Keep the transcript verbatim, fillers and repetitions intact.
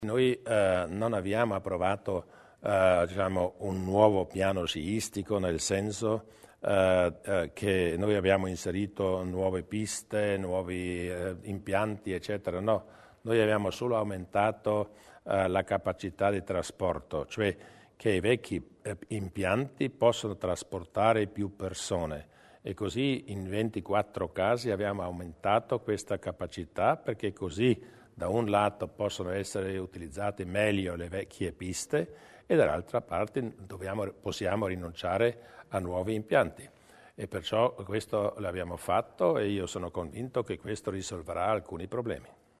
Noi eh, non abbiamo approvato eh, diciamo, un nuovo piano sciistico, nel senso eh, eh, che noi abbiamo inserito nuove piste, nuovi eh, impianti, eccetera. No, noi abbiamo solo aumentato eh, la capacità di trasporto, cioè che i vecchi eh, impianti possono trasportare più persone. E così in ventiquattro casi abbiamo aumentato questa capacità, perché così da un lato possono essere utilizzate meglio le vecchie piste e dall'altra parte dobbiamo, possiamo rinunciare a nuovi impianti. E perciò questo l'abbiamo fatto e io sono convinto che questo risolverà alcuni problemi.